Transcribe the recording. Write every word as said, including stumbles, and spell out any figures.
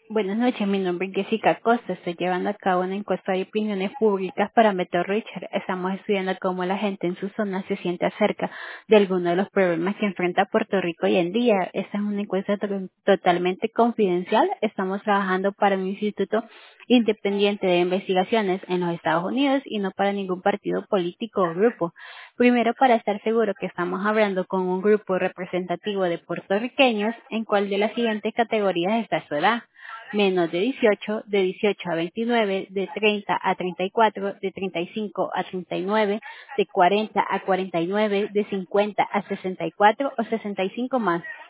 Buenas noches, mi nombre es Jessica Costa. Estoy llevando a cabo una encuesta de opiniones públicas para Meto Richard. Estamos estudiando cómo la gente en su zona se siente acerca de algunos de los problemas que enfrenta Puerto Rico hoy en día. Esta es una encuesta to- totalmente confidencial. Estamos trabajando para un instituto independiente de investigaciones en los Estados Unidos y no para ningún partido político o grupo. Primero, para estar seguro que estamos hablando con un grupo representativo de puertorriqueños, ¿en cuál de las siguientes categorías está su edad? Menos de dieciocho, de dieciocho a veintinueve, de treinta a treinta y cuatro, de treinta y cinco a treinta y nueve, de cuarenta a cuarenta y nueve, de cincuenta a sesenta y cuatro o sesenta y cinco más.